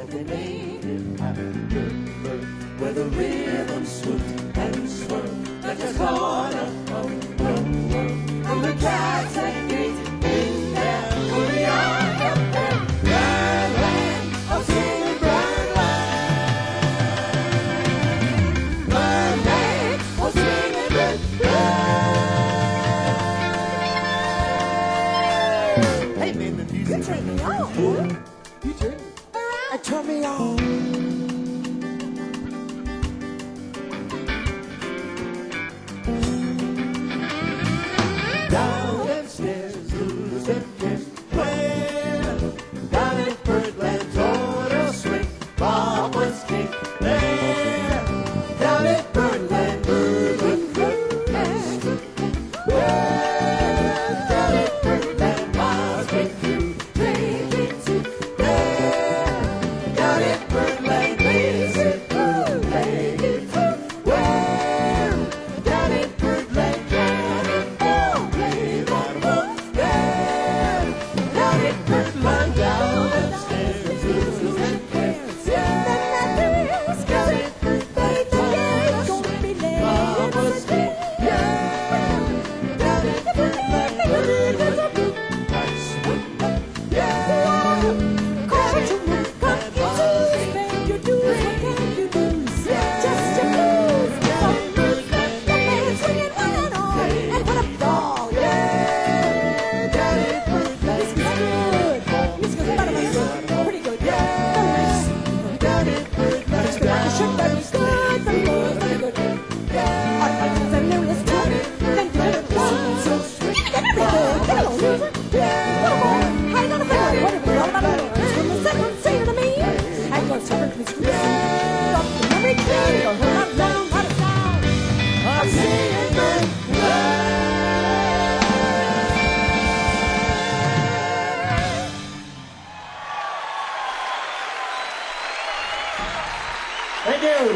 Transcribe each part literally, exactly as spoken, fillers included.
that they made him happy. Where the rhythm swooped and swirled like a corner of the world. And the cats and kids in there, fully on up there. Blind land, oh sing blind land. Blind land, oh sing blind land. Hey man, the music. You turn me on. You turn me. I turn me on. Downstairs, who's the kiss? Well, down at Birdland, total swing. Bob was king there. Down at Birdland, Birdland, Birdland. Well, down at Birdland, Bob's been through. Drinking too. There, down at Birdland, blazing through. Drinking too. Well, down at Birdland, cannon ball, play that ball. There, down at Birdland, downstairs, who's the kiss? Yeah, down at Birdland, total swing. Bob was king. Yeah, down at Birdland, Birdland, Birdland. Yeah, Cause you move, come easy, spend your dues, what can you lose? Just your blues. Some blues, the man swinging on and on, and what a ball, yeah. down at Birdland, This is good. This goes better than pretty good. Very nice. down at Birdland, It's good. The shirt that is good, very good, very good. I like the nearest to it. Then you get it wrong. so sweet. Very good. Come on, loser. One more. Hang on a minute. What have you done about it? From the second, say it to me. Hang on, sir. Please. Stop the memory train. You're not down, not a sound. I'm singing good love. Thank you.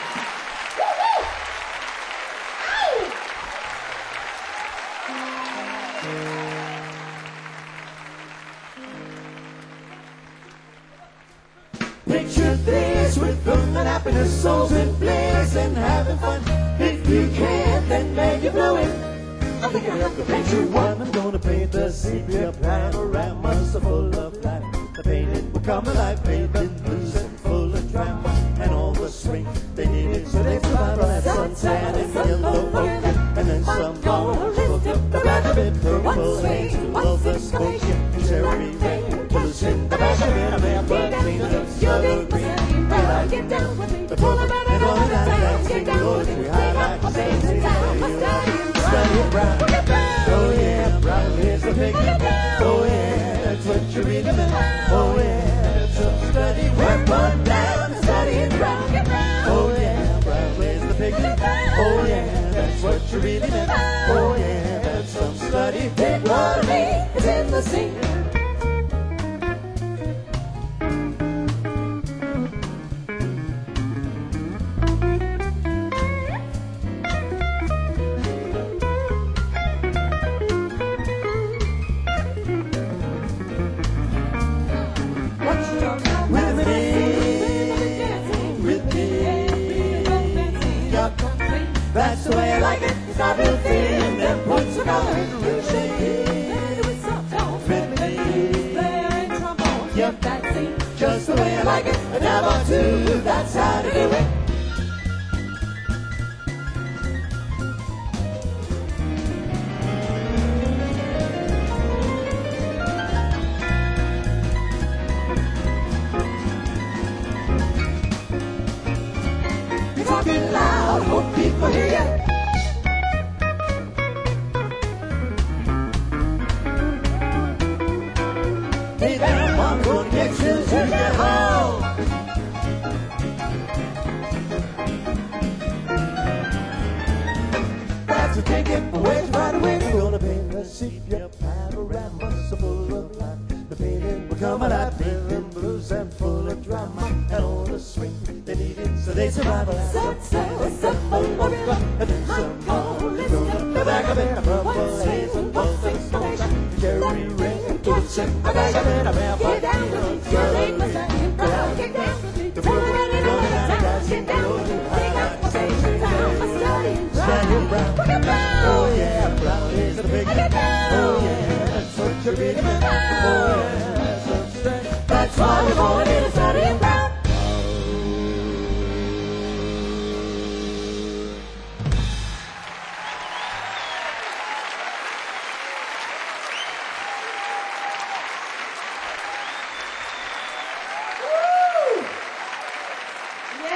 Picture this with fun and happiness, souls in bliss and having fun. If you can, then make it blow it. I think I have the picture one. I'm gonna paint the sepia panorama so full of light. The painting will come alive, painting loose and full of drama. And all the spring they need it, so they survive on that suntan and yellow ochre. And then some gonna look up the back of it, purple haze, to love the smoke, cherry rain. Loosen the back of it, a man but clean it up, so green. Get down with me. The polar bear and all that dancing poetry, highlight amazing. Study it brown, oh yeah, brown is the pig. Oh yeah, that's what you read about. Oh yeah, so study work one down, study it brown. Oh yeah, brown is the pig. Oh yeah, that's what you read about. Oh yeah, that's some study. Pig water me is in the sea. That's the way I like it, cause I feel thin, then put some color in the room. Yep, that's just the way I like it, a dab or two, that's how to do it. You're talking loud, hope people hear you. Hey, that one gonna get you to your home. That's a ticket for where to ride away. We're gonna paint a sepia panorama so full of life. The painting will come alive, rhythm, blues, and full of drama. And all the swing they need it, so they survive. So, so, so full of it. And then some more, thrown up the back of it. A purple haze and both things smoke. Cherry ring, to the sip, a bag of it. A man, Get down with me, you're late, but I'm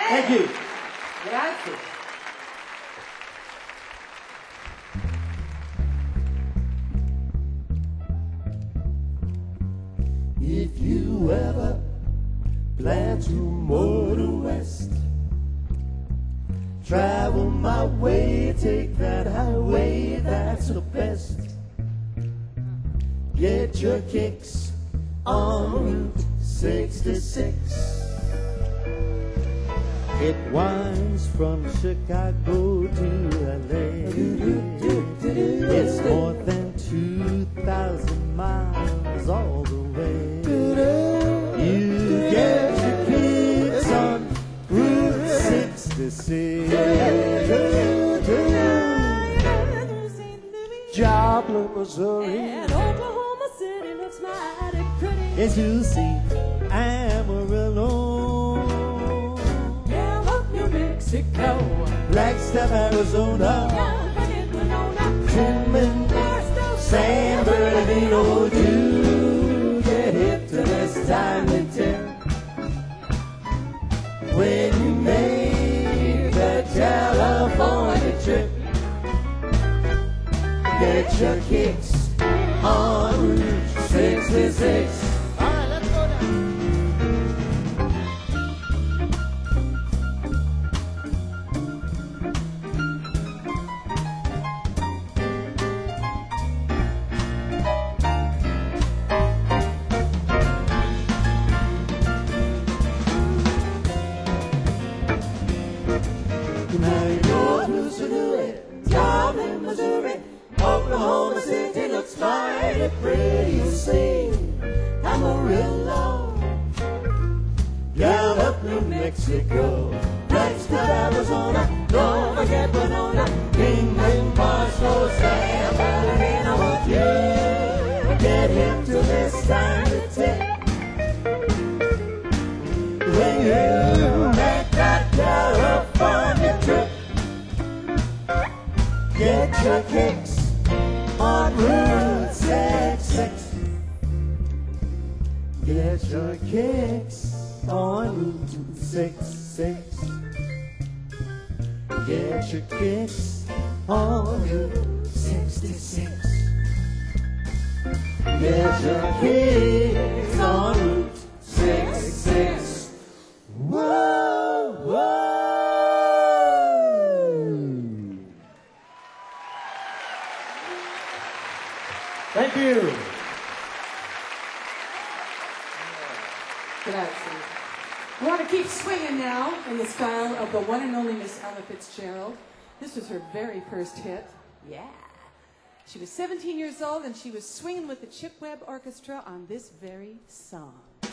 Thank you. Grazie. If you ever plan to motor west, travel my way, take that highway, that's the best. Get your kicks on Route sixty-six. It winds from Chicago to L A. It's more than two thousand miles all the way. You get your kicks on Route sixty-six. Joplin, Missouri. And Oklahoma City looks mighty pretty. As you see, Amarillo. New Mexico, Flagstaff, Arizona, Truman, San Bernardino. Do get hip to this time and tell when you make the California trip. Get your kicks on Route sixty-six. All right, let's go down. Oklahoma City looks mighty pretty. You see Amarillo, Gallup, New Mexico, Flagstaff, Arizona, don't forget Winona, England, Barstow, San Bernardino. Won't you get him to this time to tip when you make that California trip? Get your kicks on Route sixty-six. Get your kicks on Route sixty-six. Get your kicks on Route sixty-six. Get your kicks on Route sixty-six. Whoa, whoa. Thank you. Grazie. I want to keep swinging now in the style of the one and only Miss Ella Fitzgerald. This was her very first hit. Yeah. She was seventeen years old and she was swinging with the Chip Webb Orchestra on this very song.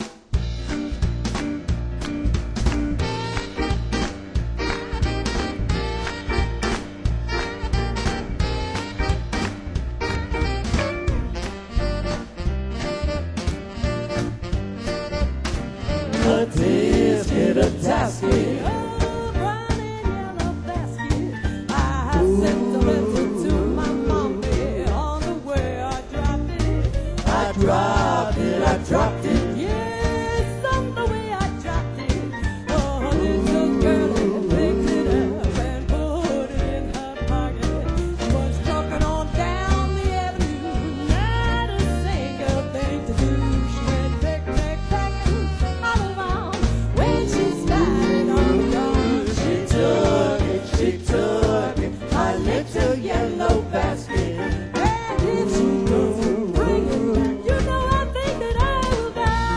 A tisket, a tasket. Oh, brown and yellow basket. I sent a letter to my mommy. On the way I dropped it. I dropped it, I dropped it. Yes, on the way I dropped it. Oh, little girl picked it up and put it in her pocket. She was trucking on down the avenue. Not a single thing to do. She went picnic packing all along. When she started on the dawn, She took it, she took it. My little yellow basket. where did she go? Bring it back. You know I think that I will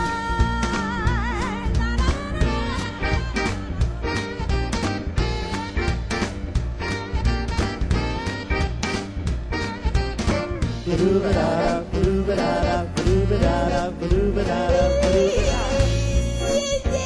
die. Na, na, Ba-doo-ba-da-da, ba-doo-ba-da-da, ba-doo-ba-da-da, ba-doo-ba-da-da, ba-doo-ba-da-da.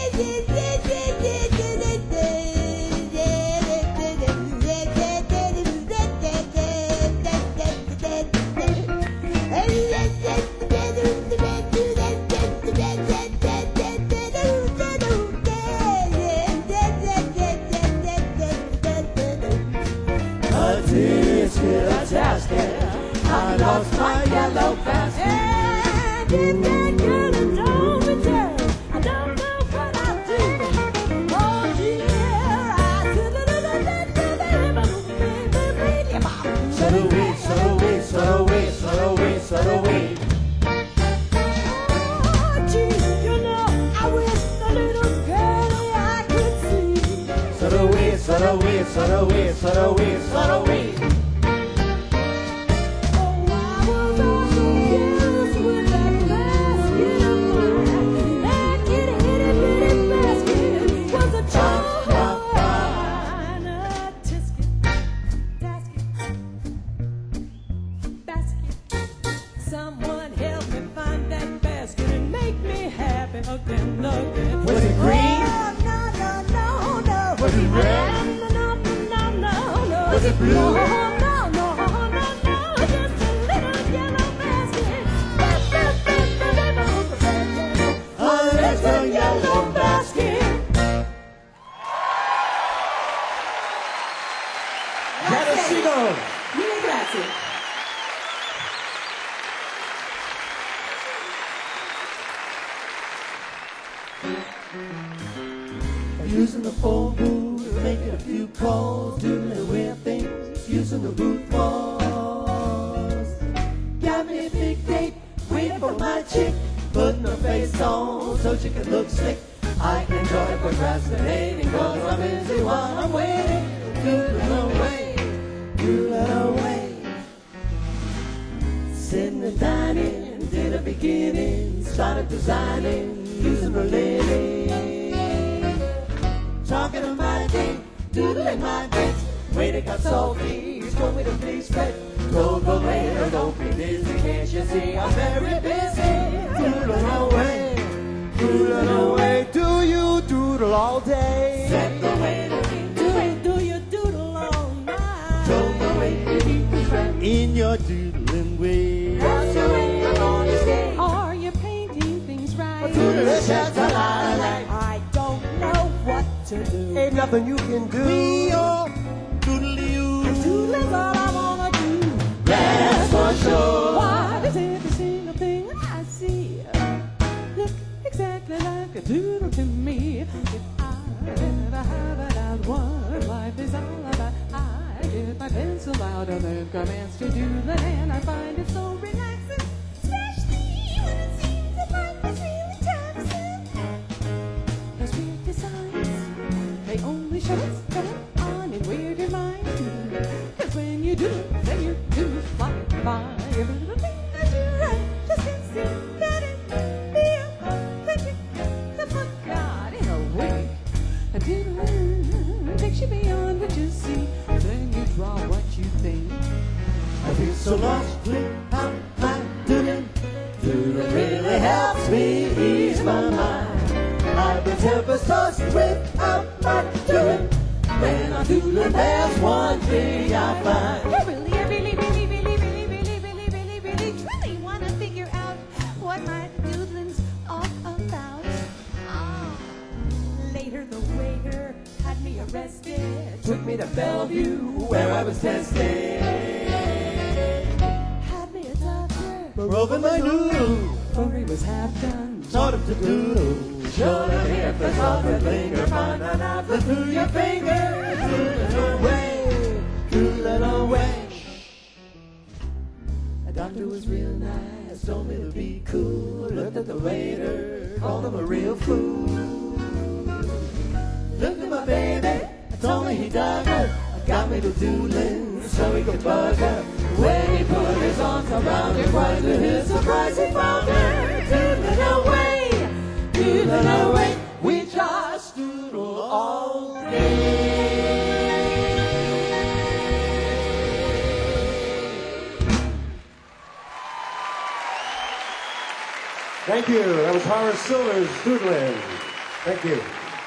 A tisket, a tasket. I lost my yellow basket. And if that girl had told me to, I don't know what I'd do. Oh, yeah. sort of weird, sort of weird, sort of weird, sort of weird. Oh, I was all confused with that basket of mine. That itty bitty bitty basket was a China tisket, basket, basket. Someone help me find that basket and make me happy again, again. Was it green? Oh, no, no, no, no. Was it red? No, no, no, no, no. Was it blue? No, no, no, no, no. Just a little yellow basket. A little yellow basket. Janosino. Mille grazie. Using the phone booth, making a few calls, doing the weird things, using the booth walls. Got me a big date, waiting for my chick, putting her face on so she can look slick. I enjoy procrastinating cause I'm busy while I'm waiting. Doodling away, doodling away. Sitting and dining, did a beginning, started designing, using the lady. Talking to my date, doodling my dates. Waiter got salty, told me to please quit. Told the waiter, don't be busy, can't you see I'm very busy. Doodling away, doodling away. Do you doodle all day? Said the waiter, Do it, do you doodle all night? told the waiter, he was right. In your doodling way. That's the way I'm gonna stay. Are you painting things right? Doodling shouts a lot of light. I don't know what to do. Ain't nothing you can do. We all doodly you. Doodling's all I wanna do. That's for sure. Why does every single thing I see look exactly like a doodle to me? If I ever have it out what life is all about, I get my pencil out and then commence to doodle, and I find it so relaxing, especially when it seems that life is really taxing. Those weird designs, they only show us going on in weirder minds. Cause when you do, then you do fly by. Every little thing that you write just can't seem that it be a picture to put God in a way. A doodle takes you beyond what you see. Then you draw what you think. I feel so lost without my doodling. Doodling really helps me ease my mind. I've been tempest tossed without my doodling. When I'm doodling, there's one thing I find. I really, I really, really, really, really, really, really, really, really, truly wanna figure out what my doodling's all about. Ah, later the waiter had me arrested. Took me to Bellevue where I was tested. Had me a doctor, For over my doodle, for he was half done. taught him to doodle. Showed him if the thought would linger, find an apple through your finger. Doodling away, doodling away. The doctor was real nice, told me to be cool. Looked at the waiter, called him a real fool. Looked at my baby, told me he dug her. Got me to doodling so he could bug her. When he put his arms around her, quite to his surprise he found her. Doodling away, doodling away. We just doodle all day. Thank you. That was Horace Silver's Doodling. Thank you.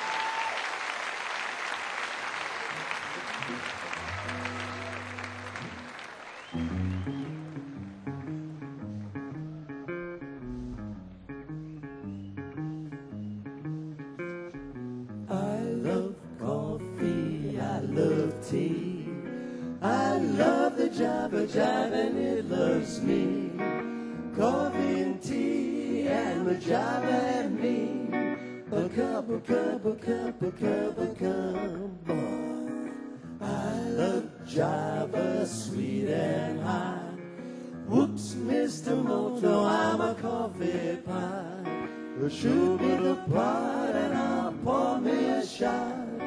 I love coffee, I love tea, I love the Java Jive and it loves me. Coffee and tea and the Java and me. A cup, a cup, a cup, a cup, a cup. Boy, I love Java, sweet and high. Whoops, Mister Moto, I'm a coffee pie. Shoot me the pot and I'll pour me a shot.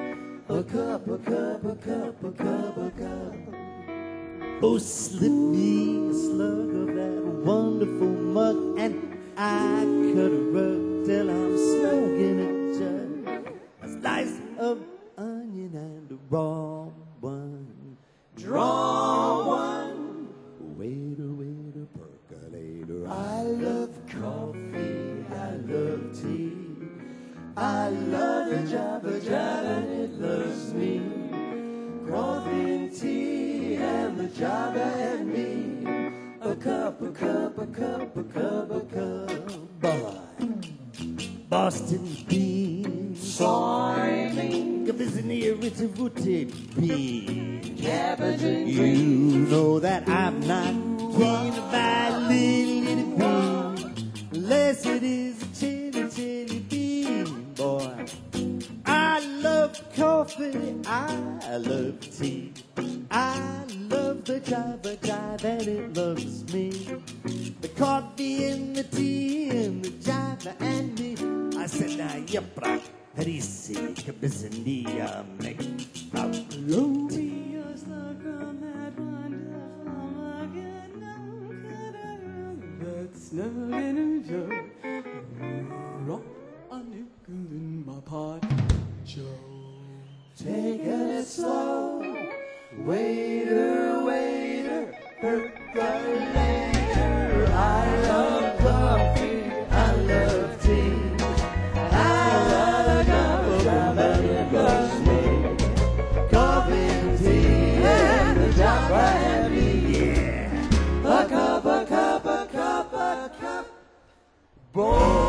A cup, a cup, a cup, a cup, a cup. Oh, slip me a slug of that wonderful mug, and I cut a rug till I'm snug in a jug. A slice of onion and a raw one. Draw one. Waiter, waiter, percolator. I love coffee, I love tea. I love the Java Java and it loves me. Coffee and tea and the Java and me. A cup, a cup, a cup, a cup, a cup. Boy. Boston beans. Soybean. Cabizzinear, rooted bean. Cabbage and you green. Know that I'm not keen about little itty bean. Unless it is a chili, chili bean, boy. I love coffee, I love tea. I love the Java Jive and it loves me. The coffee and the tea and the Java and me. I said, now, yipra, harisi, kabizania, make up. Blow me a slug from that wonderful mug, and I'm that's snug in a jug. Rock a nickel in my pot, Joe. Take it slow, waiter, waiter, percolator. I love coffee, I love tea. I love a cup of Java, it loves me. Coffee and tea and the Java and me. Yeah. A cup, a cup, a cup, a cup. Boy.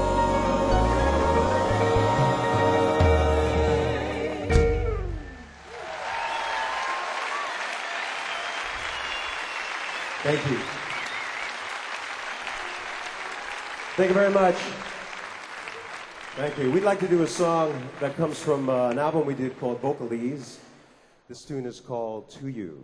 Thank you. Thank you very much. Thank you. We'd like to do a song that comes from uh, an album we did called Vocalese. This tune is called To You.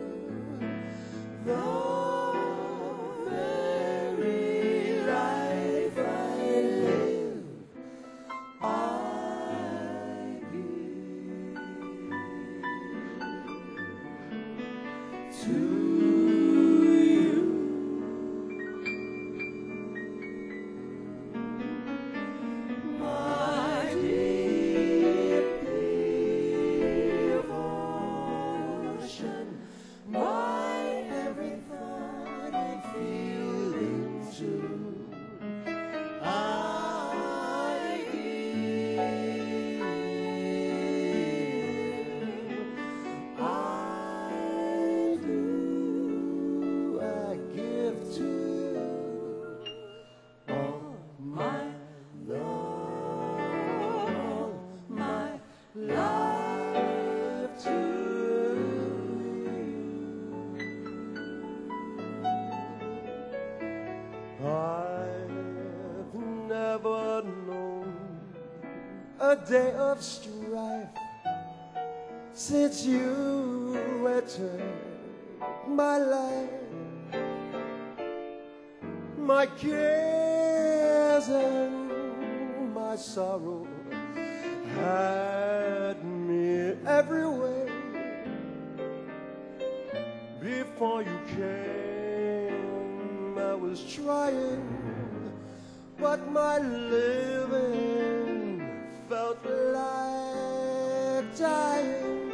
The very light I've never known a day of strife since you entered my life. My cares and my sorrow had me everywhere. Before you came, I was trying, but my living felt like dying.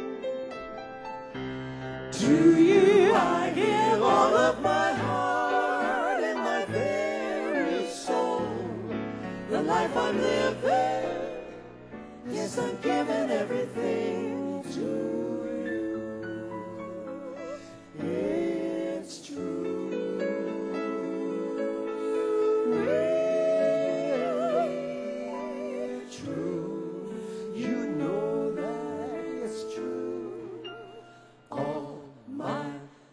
To you I give all of my heart and my very soul. The life I'm living, yes, I'm giving everything to you. It's true, really true. You know that it's true. All my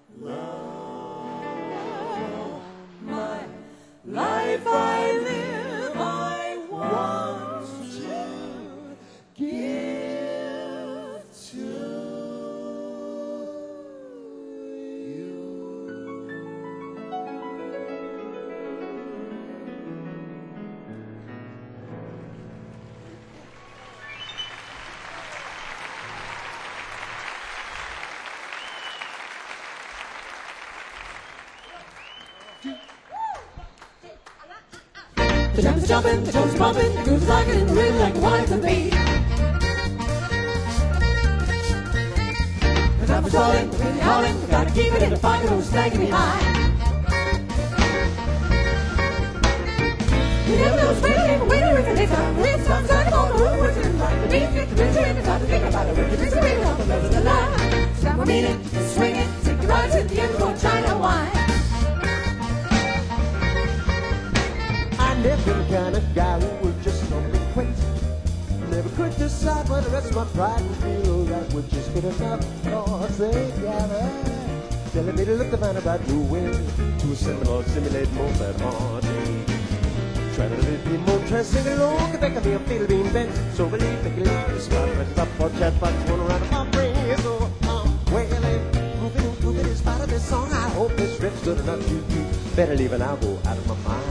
love, my life I live, I want to give to you. The drums are jumping, the toes are bumping, the groove's rocking, and the rhythm like a wanted to be. The drums are rolling, the wind howling, we gotta keep it in the pocket, or we're snagging behind. You never know, it's waiting, waiting, waiting, next time. The rhythm stops, like a ball, the room, we're sitting like the beat, get the picture, and it's time to think about it. We're just waiting on the rest of the line. Stop our meaning, swing it, take the ride to the end, for China wine. Never the kind of guy who would just something quick. Never could decide when the rest of my pride would feel alright. Would just get enough cause they gather, telling me to look to find about doing to assemble or simulate moment haunting. Try to live be more, try to sing along, think of me a fiddle being bent. So believe, make it leave, spot, rest up, or chat, but one around my brain. So I'm wailing, moving, moving in spite of this song. I hope this riff's good enough to you. Better leave and I'll go out of my mind.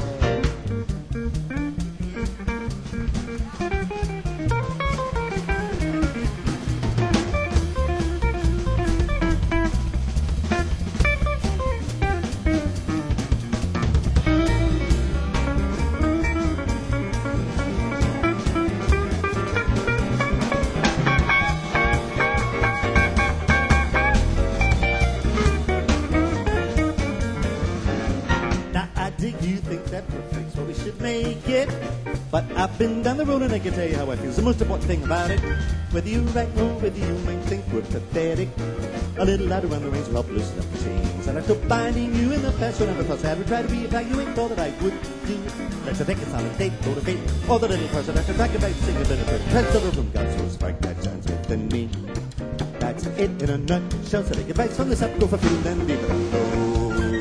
But I've been down the road and I can tell you how I feel. It's the most important thing about it. Whether you're right or whether you might think we're pathetic, a little light around the reins will help loosen up the chains. And I took binding you in the past when I never thought I would try to reevaluate all that I would do. Let's take a solid date, go to fate, all the little person I should talk about, sing a bit of it. Press the room, God, so spark that shines within me. That's it in a nutshell. So take advice from this up, go for food and leave it alone.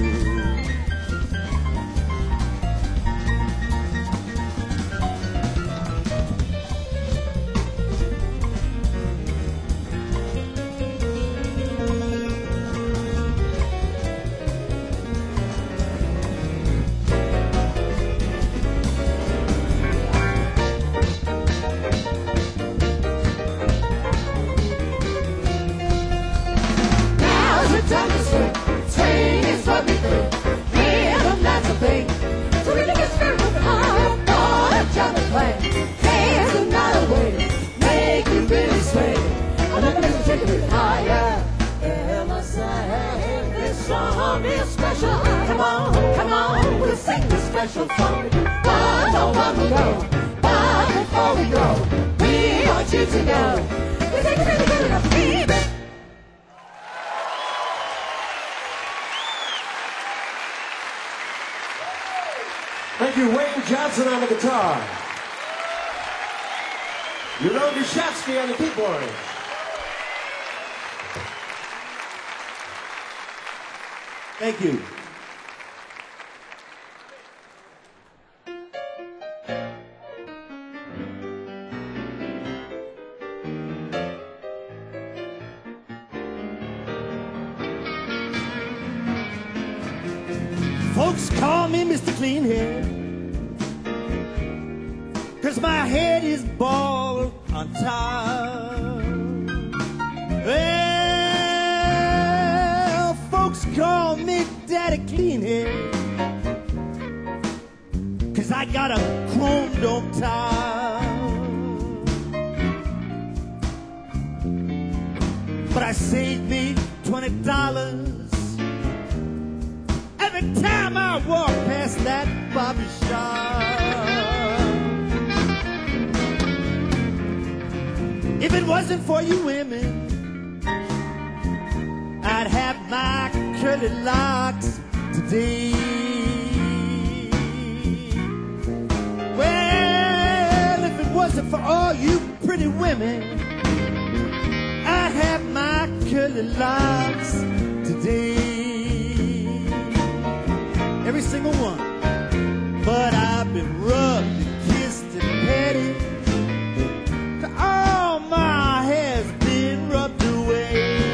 Thank you, Wayne Johnson on the guitar. Yuron Dushatsky on the keyboard. Thank you. Folks call me Mister Clean Head, 'cause my head is bald on top. Well, folks call me Daddy Clean Head, 'cause I got a chrome dome top. But I saved me twenty dollars every time I walk past that barber shop. If it wasn't for you women, I'd have my curly locks today. Well, if it wasn't for all you pretty women, I'd have my curly locks today. Every single one. But I've been rubbed and kissed and petted. All my hair's been rubbed away.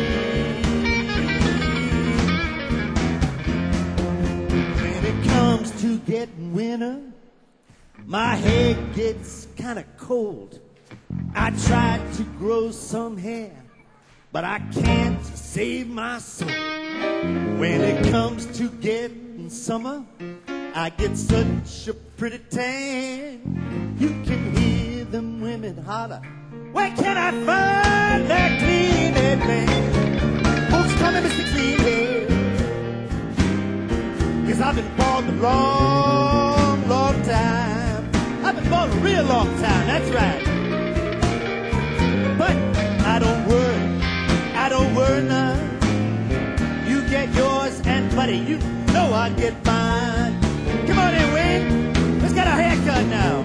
When it comes to getting winter, my head gets kind of cold. I tried to grow some hair, but I can't save my soul. When it comes to getting summer, I get such a pretty tan. You can hear them women holler, where can I find that clean-head man? Folks call me Mister Clean-head, 'cause I've been bald a long, long time. I've been bald a real long time, that's right. But I don't worry, I don't worry none. You get yours, and buddy, you know I get mine. Come on in, Wayne. Let's get our haircut now.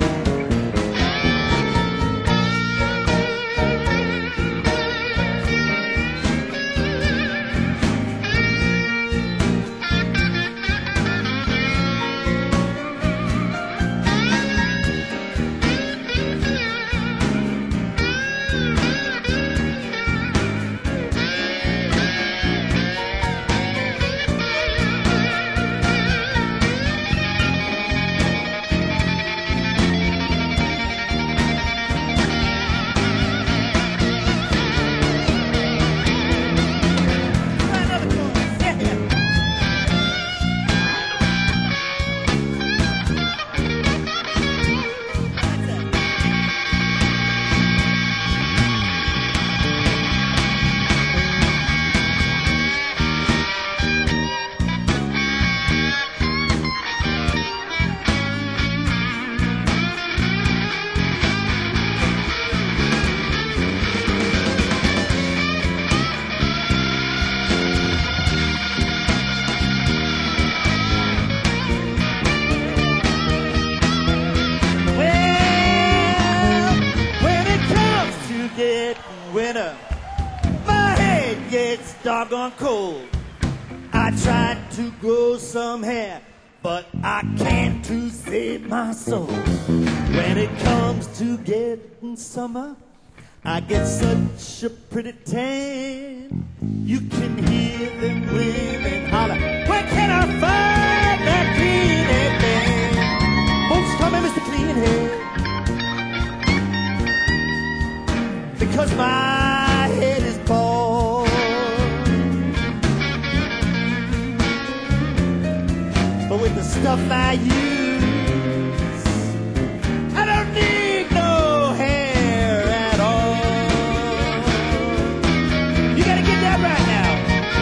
Winter, my head gets doggone cold. I tried to grow some hair, but I can't to save my soul. When it comes to getting summer, I get such a pretty tan. You can hear them women holler, where can I find that clean-head man? Folks call me Mister Clean-head, because my head is bald. But with the stuff I use, I don't need no hair at all. You gotta get that right now.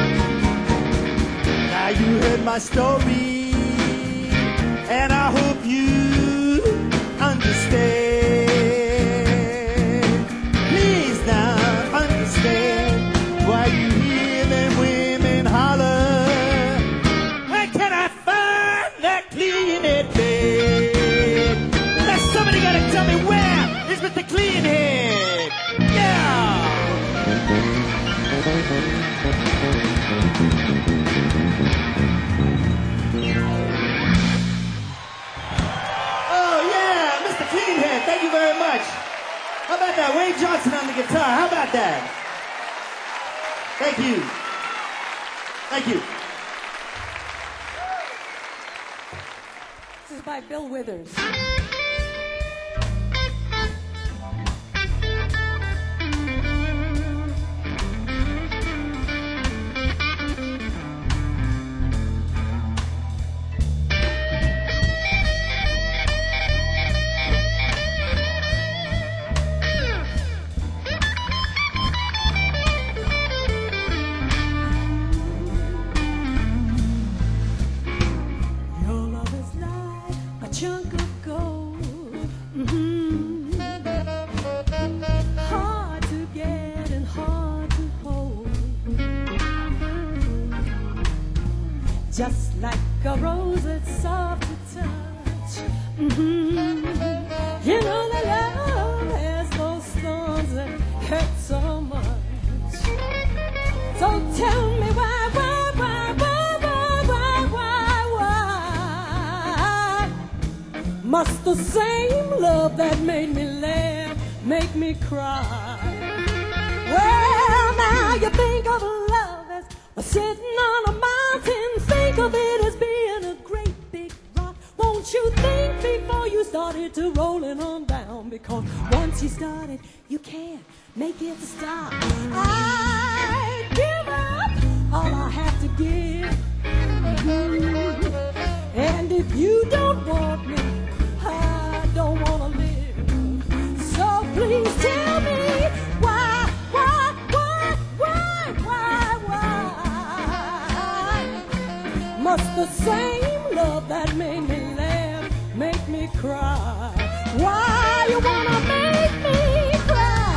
Now you heard my story, and I hope you understand. Why you hear them women holler, where can I find that clean-head man? Now somebody gotta tell me, where is Mister Clean-head? Yeah! Oh yeah, Mister Clean-head, thank you very much. How about that? Wayne Johnson on the guitar, how about that? Thank you. Thank you. Next is by Bill Withers. Chunk of gold, mm-hmm. Hard to get and hard to hold. Just like a rose that's soft to touch, mm-hmm. You know that love has those thorns that hurt so much. So tell me why, why, why, why, why, why, why, why must the same love that made me laugh make me cry? Well, now you think of love as sitting on a mountain. Think of it as being a great big rock. Won't you think before you started to rolling on down? Because once you started, you can't make it stop. I give up all I have to give. Mm-hmm. And if you don't want me, I don't want to live. So please tell me why, why, why, why, why, why must the same love that made me laugh make me cry? Why you wanna make me cry?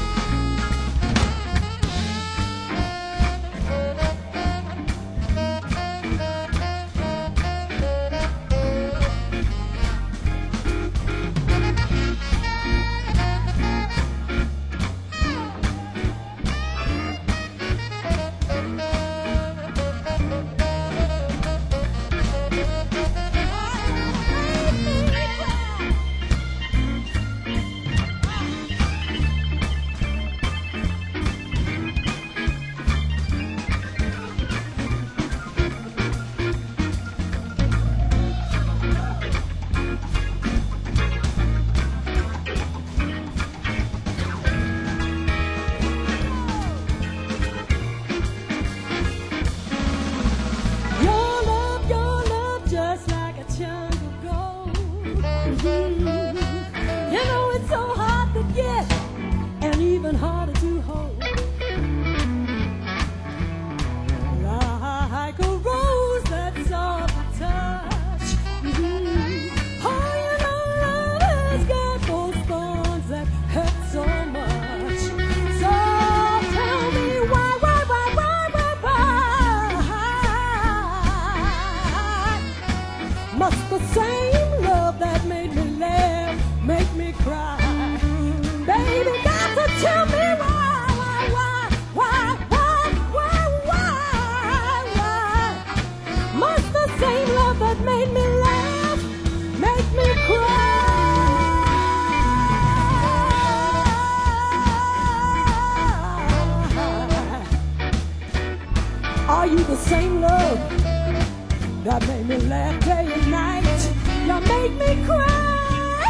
Are you the same love that made me laugh day and night? You make me cry,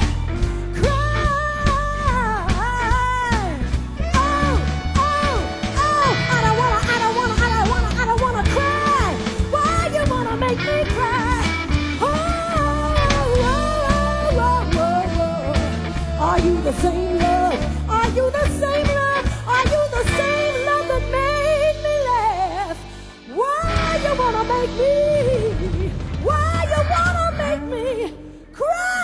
cry. Oh, oh, oh! I don't wanna, I don't wanna, I don't wanna, I don't wanna cry. Why you wanna make me cry? Oh, oh, oh, oh, oh. Are you the same love? Are you the same love? Are you the same love that made me laugh? Why you wanna make me? Why you wanna make me cry?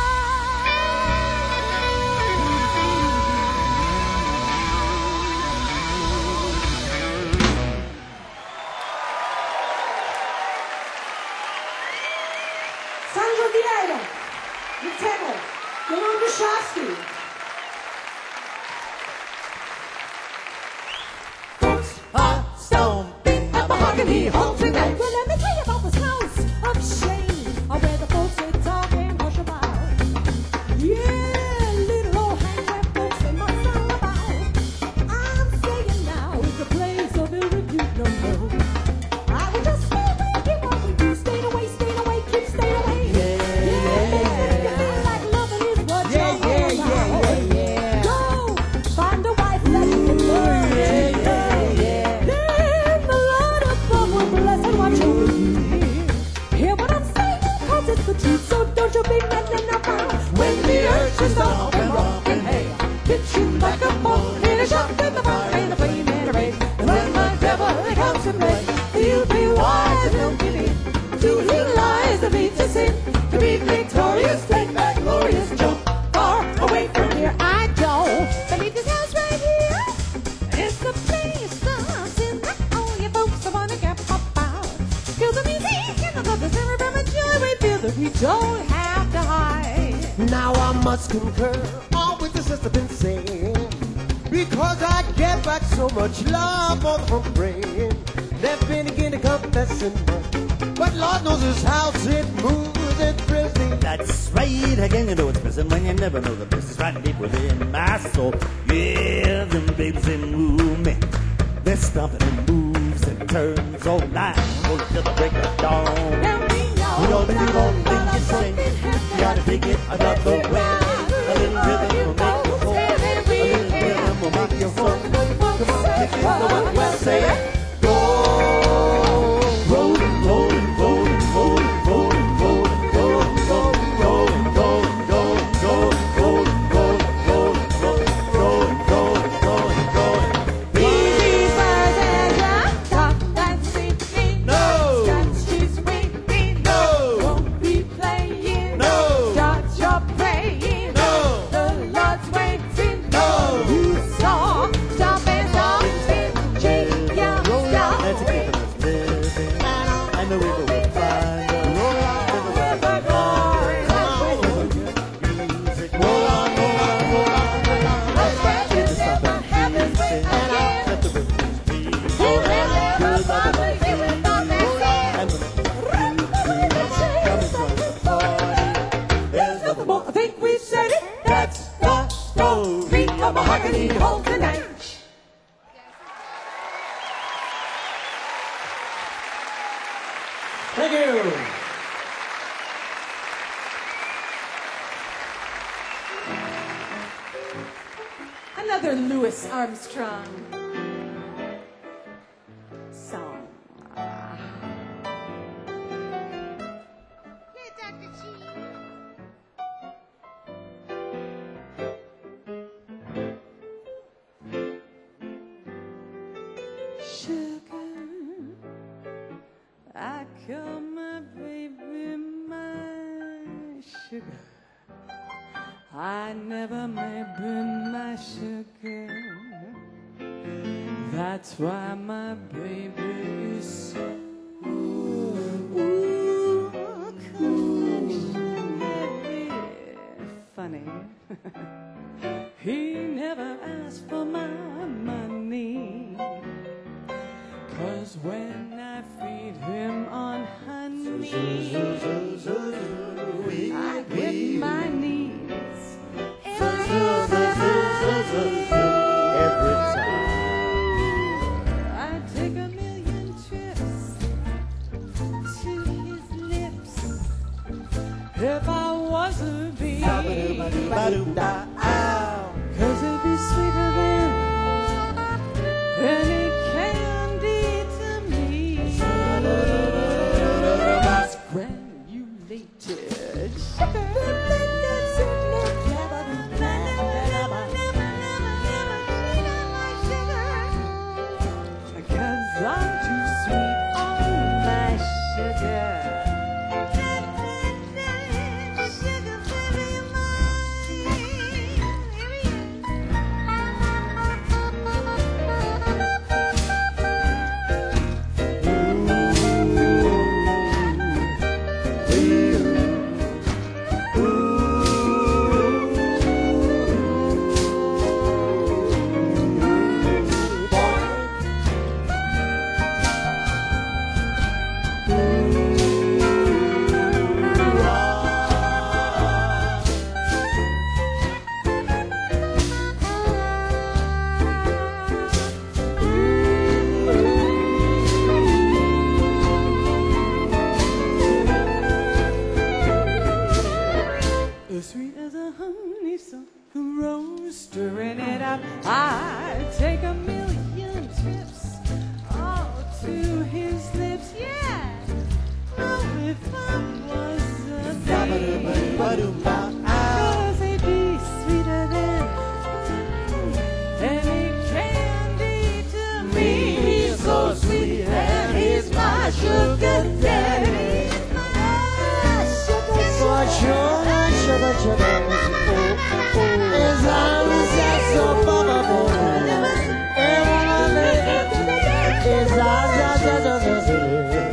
Sandra Vieira, the tenor, Yolanda Shasky. Are stomping at mahogany hall tonight. Well, let me tell you about this house of shame, where the folks they talk and hush about. Yeah, little old hang where folks they must all about. I'm saying now it's a place of ill repute no more. I would just stay away, give up with you, stay away, stay away, keep staying away. Yeah. is the beat to sing. To be victorious, take that glorious jump far away from here. I don't believe this house right here is the place dancing that all you folks are wanna get pop out. Feel the music and the the cerebrum and joy. We feel that we don't have to hide. Now I must concur all with the sister been saying, because I get back so much love more from praying. Never been again to confessing much, but Lord knows this house, it moves, it thrills me. That's right, again you know it's missing when you never know the business right deep within my soul. Yeah, them babes they move me. They're stomping and moves and turns all night, roll till the break of dawn. Now we know We don't believe all the that things you something say. happened. You gotta take it another way. A little rhythm will make you whole. A little rhythm will make you whole. Come on, kick it, know what we're saying. Go, rolling, rolling, rolling, rolling, rolling, rolling, rolling, rolling, rolling, rolling, rolling, rolling, rolling, rolling, rolling, rolling, rolling, rolling. Easy fires and a top that's sweeping. No. That she's weeping. No. Won't be playing. No. Start your praying. No. The Lord's waiting. No. You saw. Stop and stop. Spin, shake, yeah, stop. Let's keep us living, and the river will find us. Roll on, river will find us. Music, roll on, roll on, roll on, roll on. Let's stop and happens with let the rhythm speak. Roll on, good love and roll on, and the coming from the party. There's nothing more. I think we said it. That's the story A mahogany hole tonight. Thank you. Another Louis Armstrong song. Sugar, I call my baby my sugar. I never may be my sugar. That's why my baby is so ooh, cool. Funny. He never asked for my money, 'cause when I feed him on honey, I get my needs Every time. I take a million trips to his lips. If I was a bee, cause it'd be sweeter than any candy to me. It's granulated sugar. Cause I'm too sweet on my sugar. Sugar, sugar, sugar. It's always so far away. It's always so far away.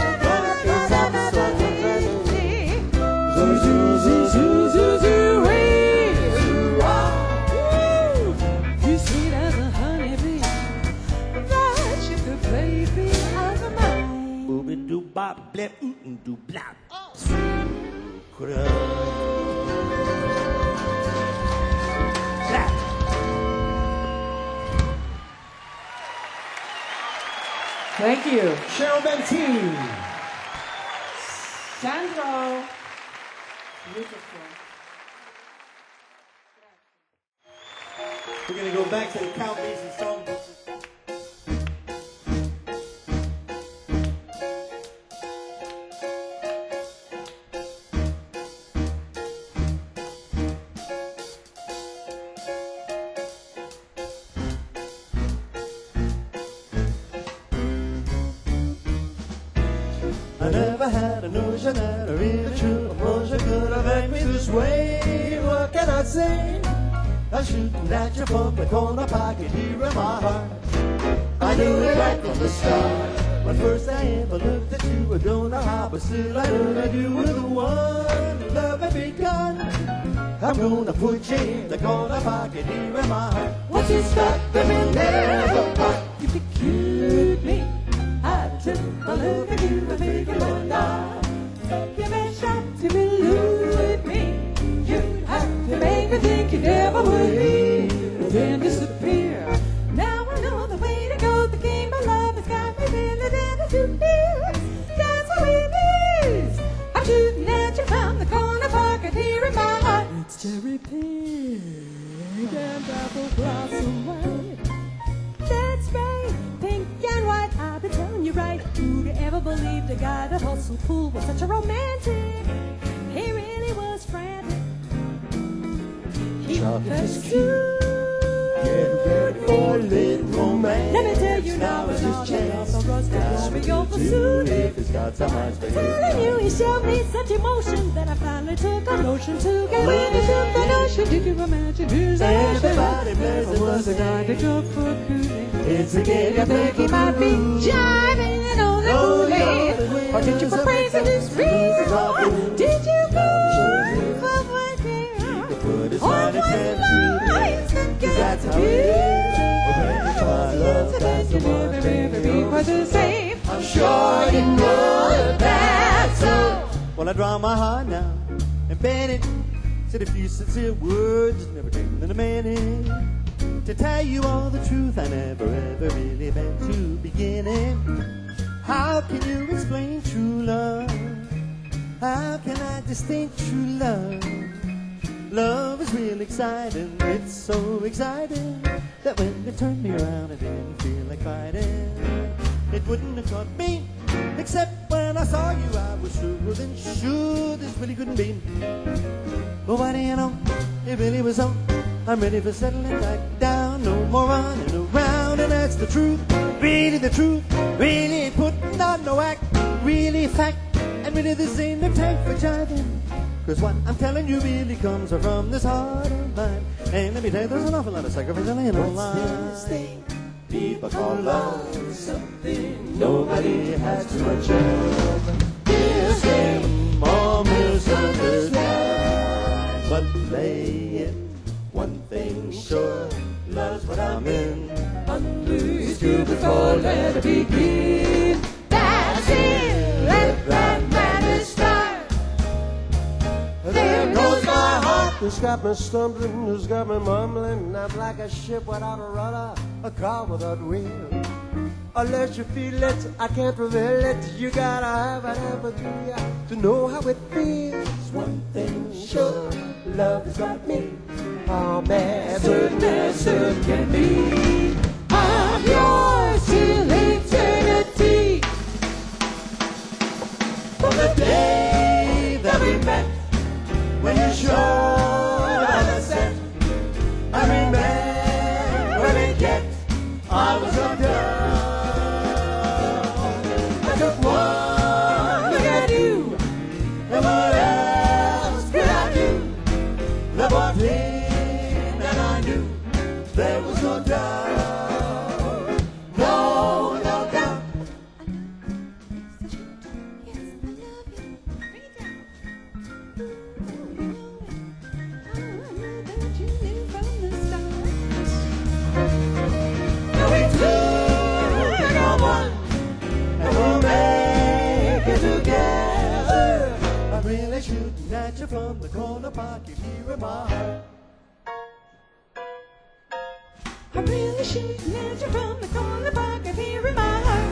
You sweet as a honeybee, that sugar baby of mine. Booby doo bop, blip, mm doo blop. Thank you. Cheryl Benteen. Sandro. Beautiful. We're gonna go back to the Count Basie songbook. I never had a notion that a really true emotion could affect me this way. What can I say? I'm shooting at you from the corner pocket here in my heart. I knew it right from the start. When first I ever looked at you, I don't know how, but still I know that you were the one. Love had begun. I'm gonna put you in the corner pocket here in my heart. Once you start, then we'll never part. You peculiared me. I took a look at you and make you wonder. You may try to elude me. You'd have to make me think you never would be, and then disappear. Now I know the way to go. The game of love has got me feeling that I do feel. That's how it is. I'm shooting at you from the corner pocket here in my heart. It's cherry pink and apple blossom white. That's right, pink and white. I've been telling you right. Who'd ever believed a guy that hustle pool was such a romantic? He really was frantic. He was cute. Get ready for a little romance. Let me tell you now, it's his all chance. about the rust of Romeo pursuit. If it's got some eyes for Telling you, he showed me such emotion that I finally took a notion to get when he took the notion. Did you imagine his action? Everybody plays Or it was the it I that same. took for cooling? It's a game You think he might be jiving on the cooling? Or did you for praising his reason? Did you go for my dear? put his Or heart in was ten it lies that Cause that's get how it you? is. Well, my love, that's the one thing Was the same? I'm sure you know that's so. Well, I draw my heart now and bend it. Said a few sincere words, never taken in a minute. To tell you all the truth, I never ever really meant to begin it. How can you explain true love? How can I distinct true love? Love is real exciting, it's so exciting that when it turned me around I didn't feel like fighting. It wouldn't have caught me, except when I saw you I was sure then sure this really couldn't be. But what do you know, it really was on. I'm ready for settling back down, no more running around, and that's the truth, really the truth, really putting on no act, really fact, and really this ain't no time for jiving. Cause what I'm telling you really comes from this heart of mine. And let me tell you, there's an awful lot of sacrifice in the line. People call love something nobody has too much of. This game all misunderstood. But play it, one thing sure, love's what I'm in. Understood before let it begin. That's it, let that madness start. There goes my heart. It's got me stumbling, it's got me mumbling. I'm like a ship without a rudder, a car without wheels. Unless you feel it, I can't prevail it. You gotta have it, have it, you to know how it feels. One thing sure, love has got me. Oh man, Certain as certain can be. I'm yours till eternity. From the day that we met, when you showed on the set, I remember it yet. I was up there. I took one look at you, and what else at you from the corner pocket here in my heart. I'm really shooting at you from the corner pocket here in my heart.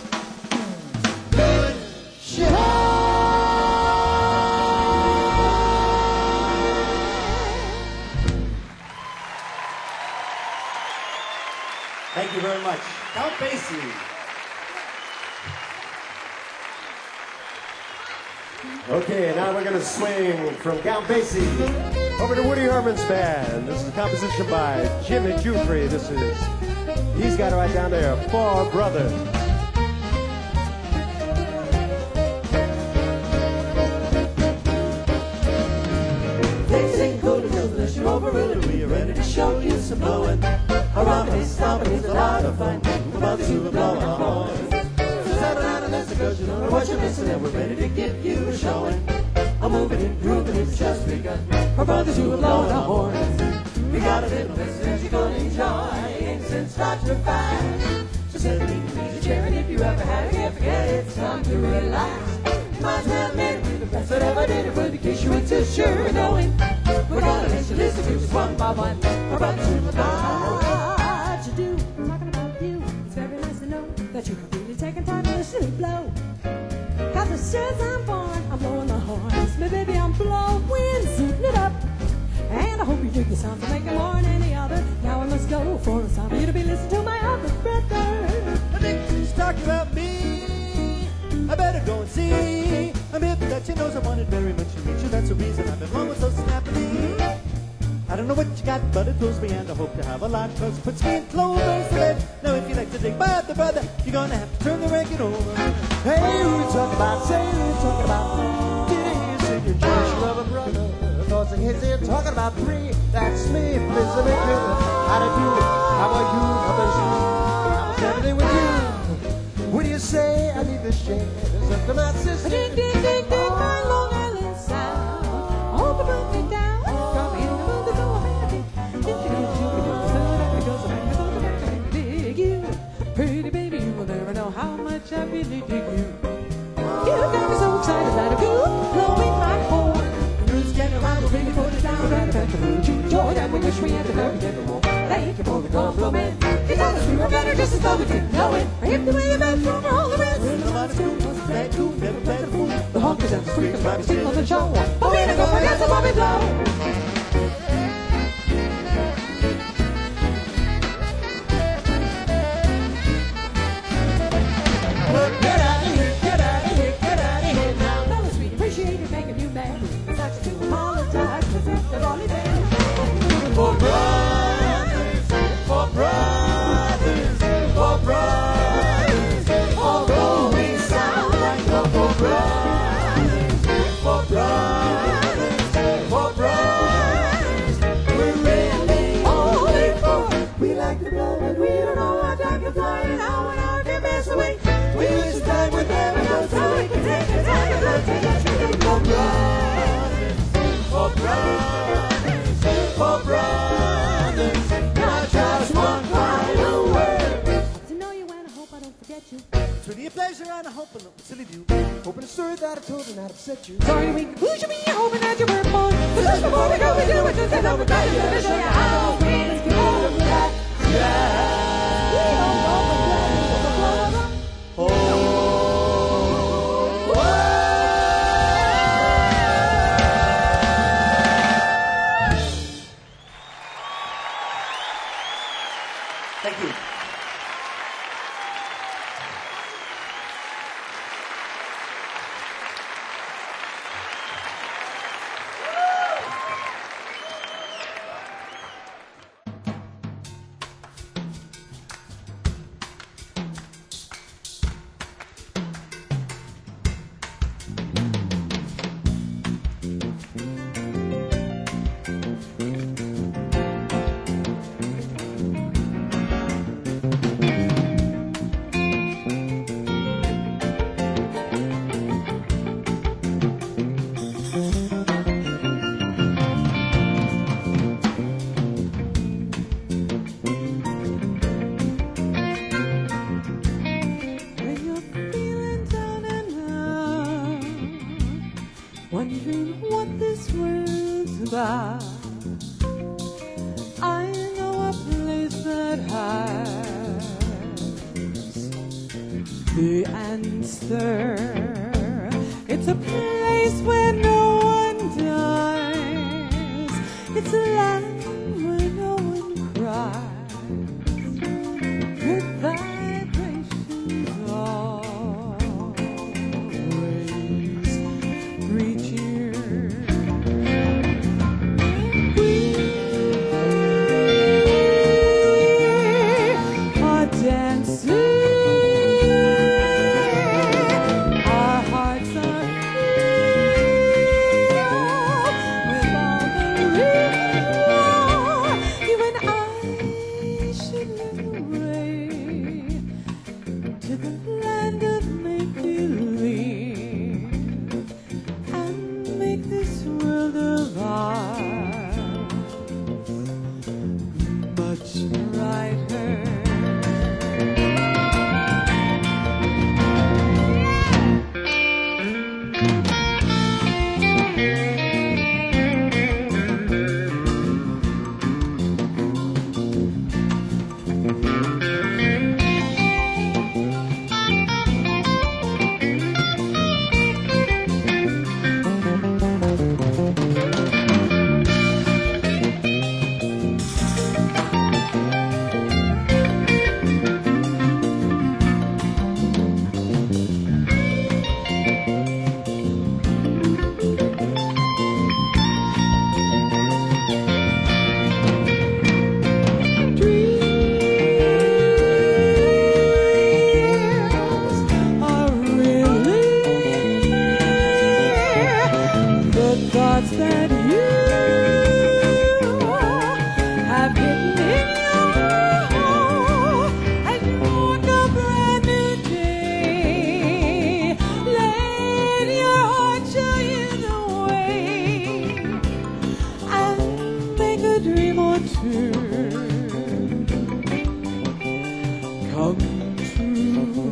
Thank you very much. Count Basie. Okay, now we're going to swing from Count Basie over to Woody Herman's band. This is a composition by Jimmy Jufrey. This is, he's got it right down there, Four Brothers. Things ain't cool unless you're overruled. We're ready to show you some blowing. Around his stomping is a lot of fun. We're about to blow our horns. So settle down and listen, cause you don't know what you're missing. And we're ready to give you a showing. A moving and grooving, it's just begun. Our brothers who are blowing our horns. We got a little message you're gonna enjoy. Instant start to find. So sit in your easy chair, and if you ever had a can't forget, it's time to relax. Might as well admit it, we're the best that ever did it. But in case you ain't too sure of knowing, we're gonna let you listen to us one by one. Our brothers who are blowing our horns. Talking about you, it's very nice to know that you have really taken time to listen and blow. Cause as soon as I'm born, I'm blowing the horns. My baby, I'm blowing, suiting it up. And I hope you dig the sound to make it more than any other. Now I must go, for it's time for you to be listening to my other brother. I think she's talking about me. I better go and see. I'm here that you knows I wanted very much to meet you. That's the reason I've been blowing so snappily. I don't know what you got, but it thrills me, and I hope to have a lot, cause it puts me in clover's thread. Now if you like to dig by the brother, you're gonna have to turn the record over. Hey, who you talking about? Say who you talking about? This in your church, love a brother. Cause in his ear talking about three. That's me, Mister McGill. How do you do? How about you? How about you? How's everything with you? What do you say? I need this share. It's up to my sister. Dig, dig, dig, dig, my Long Island sound. I hope I put me down. Got me in the mood to go happy. Dig you. Pretty baby, you will never know how much I really dig you. You got me so excited that I could blowing my horn. Who's getting around, we'll really put it down. Right about the mood you joy that we wish we had to love you more. Thank you for the compliment. You told us we were better just as though we didn't know it. I hit the way you bent for all the rest. Well, nobody's cool, was that cool, never played a fool. The honkers and the freakers might be still on the show. But we ain't gonna forget the Bobby Blow. Get out of here, get out of here, get out of here now. Fellas, we appreciate you making you mad. It's not to apologize, cause if they've only been For brothers, for brothers, for brothers, although we sound like the for brothers, for brothers, for brothers, we're really only four. We like to blow, but we don't know how time can fly and how an hour can pass away. We wish the time would never go so we can take the time to look at each other. For brothers, for brothers, for brothers, not just one final word. to know you and I hope I don't forget you. It's really a pleasure and I hope a little silly do. Hoping a story that I told and not upset you. Sorry we confused you, me hoping that you were born. But just before we go, we do it just as though we're trying to show you how we can get over that. We don't know the blood, the blood. Thank you. wondering what this world's about. I know a place that has the answer. It's a place where no one dies. It's a land where no one cries. Good vibrations always reach here. We are dancing. Our hearts are filled with all the real. You and I should live away to the land of make-believe and make this world of ours much brighter. Dreams are really the thoughts that you have hidden in your heart, and you want a brand new day. Let your heart show you the way, and make a dream or two come true.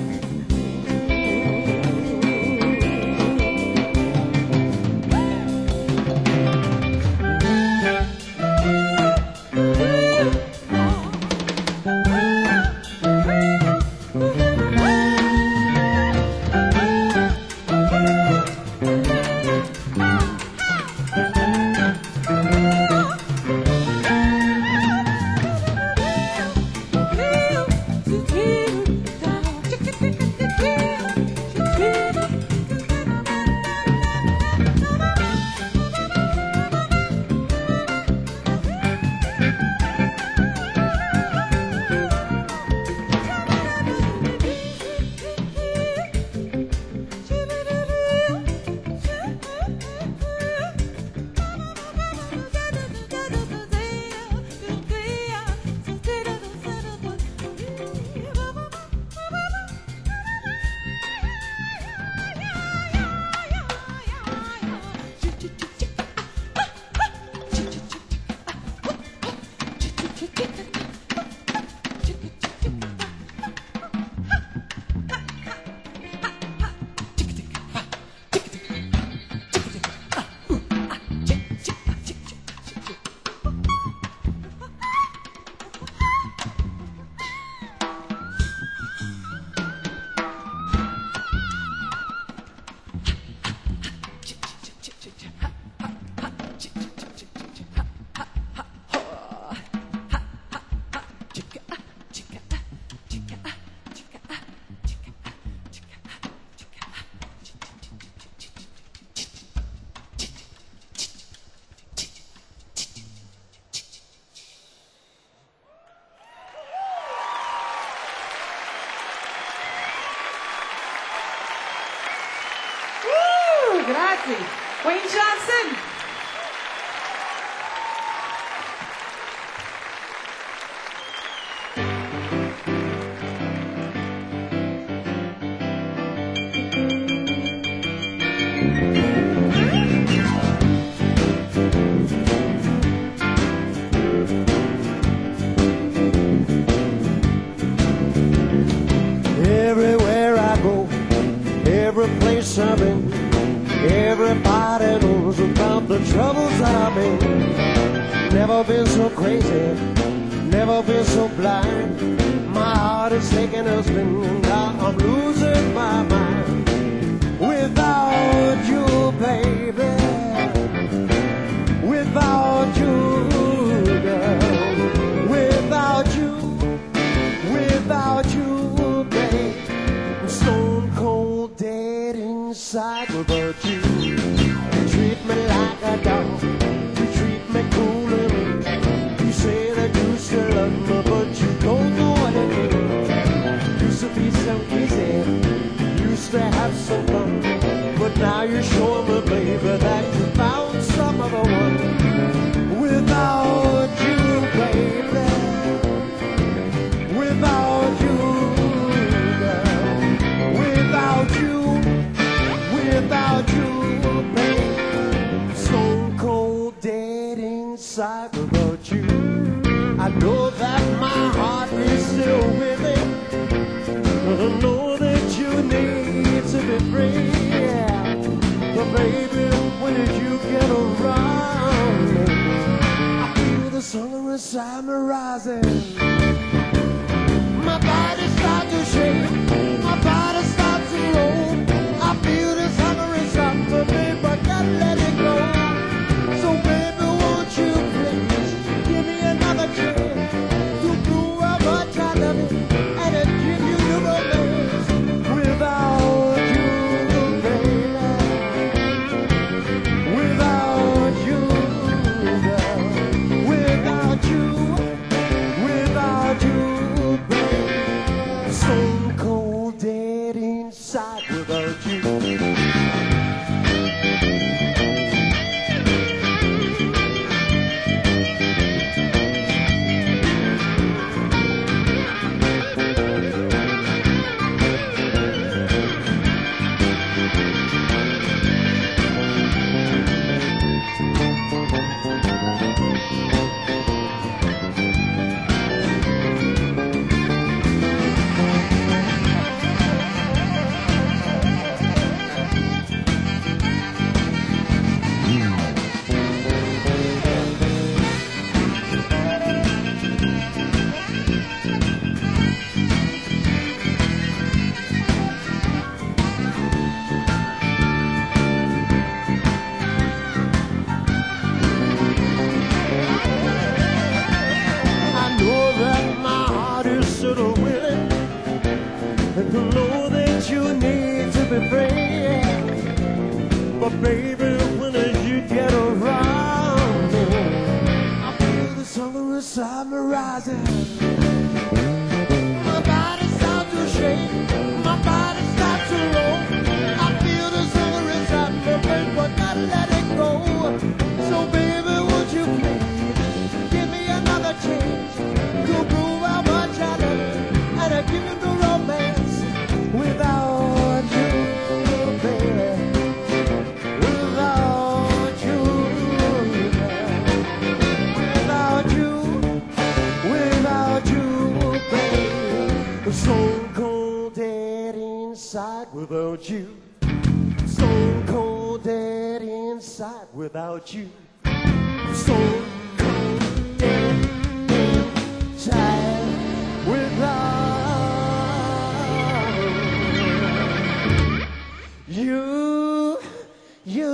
Grazie. Wayne Johnson. Everywhere I go, every place I've been, every Never been so crazy, never been so blind. My heart is taking a spin and now I'm losing my mind. Without you, baby, without you, girl, without you, without you, babe, I'm stone cold dead inside without you. You treat me like a dog, you treat me coolly. You say that you still love me, but you don't know what it means. Used to be so easy, used to have some fun, but now you're showing me, baby, that you found some other one. Without you, baby, without you, girl, without you, without you, baby, stone cold dead inside without you. I know that my heart is still with it. I know that you need to be free, yeah. But baby, when did you get around me? I feel the sun inside me rising. My body starts to shake, my body starts to roll. I feel this hunger inside me, baby, I gotta let it go. So baby, won't you please give me another chance to prove how much I love you and to give you the romance. Without you, baby, without you, girl, without you, without you, baby, stone cold dead inside without you. I know that my heart is sort of willing, and to know that you need to be free. But baby, when you get around me, I feel the sun inside me rising. My body starts to shake, my body starts to roll. I feel the sun inside me, baby, but not let it go. So baby, would you please give me another chance to prove how much I love you and to give you the romance. Without you, baby, without you, without you, without you, baby, stone cold dead inside without you. Stone cold dead inside without you. Stone cold dead inside without you, you,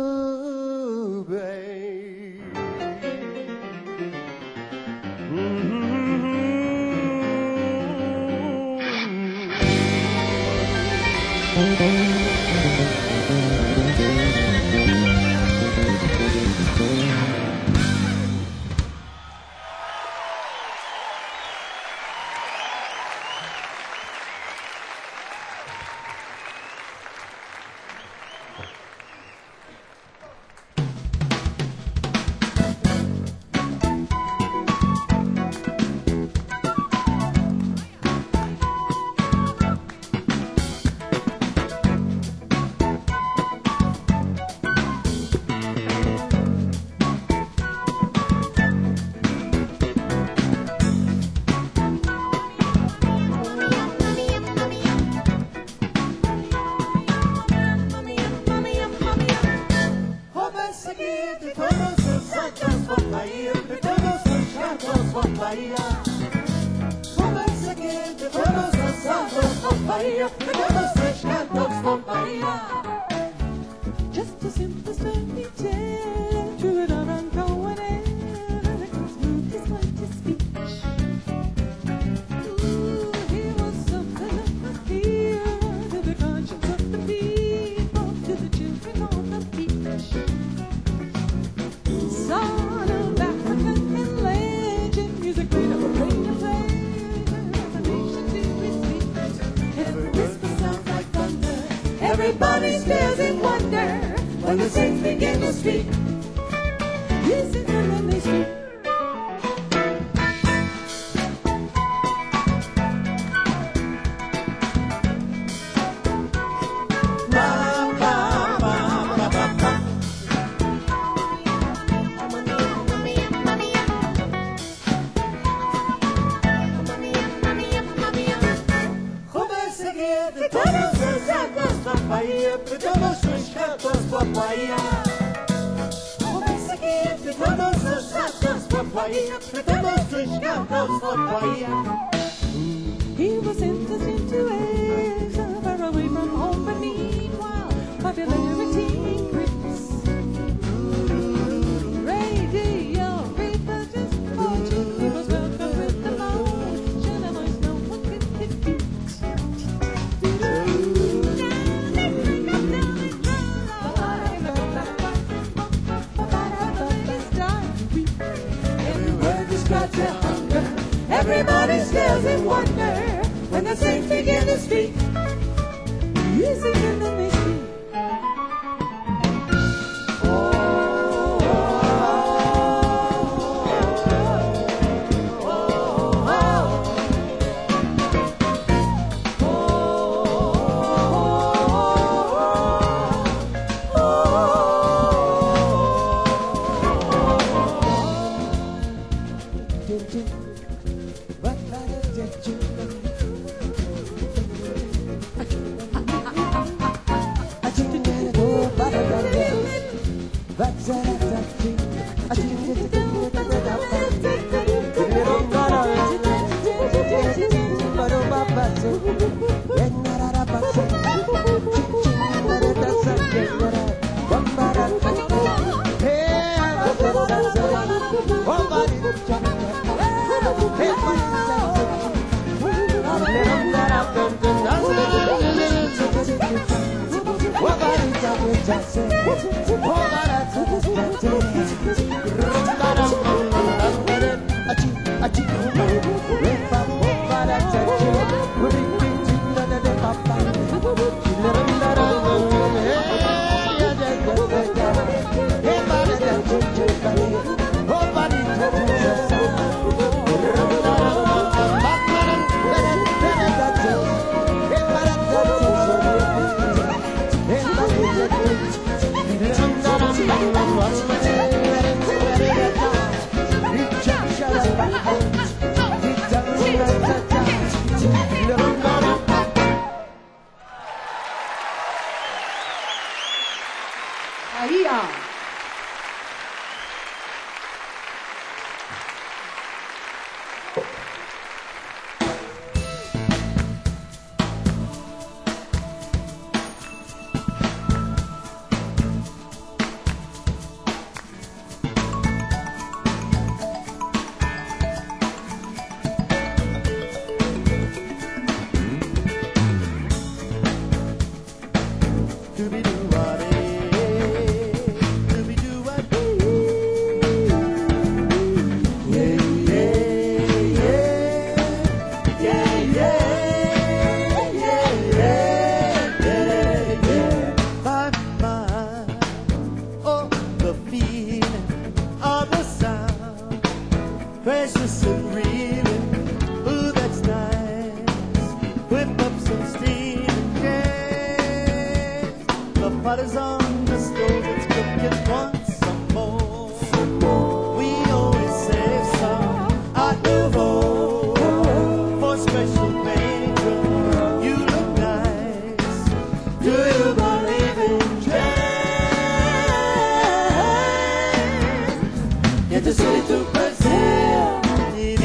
babe. Mm-hmm. papaya. Jóvenes aquí de todos los santos, papaya. Tenemos tres cantos, papaya. Just a simple story tale, true it on and going in, it's moved his mind to speech. Ooh, he was something of a hero to the conscience of the people, to the children on the beach. Son of African and legend, music made of a brain of pleasure, a nation to its feet. Every whisper sounds like thunder, everybody stares in wonder when the saints begin to speak. Listen to them they speak. Jóvenes aquí de todos los santos, papaya. Tenemos tres cantos, papaya. Jóvenes aquí de todos los santos, papaya. Tenemos tres cantos, papaya. He was sentenced into exile, far away from home, but meanwhile popularity increased. Radio reproduced fortune, he was welcomed with the motion, a voice no one could defeat. Everywhere describes their hunger. Everybody stares in wonder when the saints begin to speak. Music and then they speak. Bahia. Precious and reeling, ooh, that's nice. Whip up some steam and gas. The pot is on the stove, it's cooking, want some more. Some more. We always save some à nouveau for special patron. You look nice. Do you believe in jazz? Get to see to Brazil.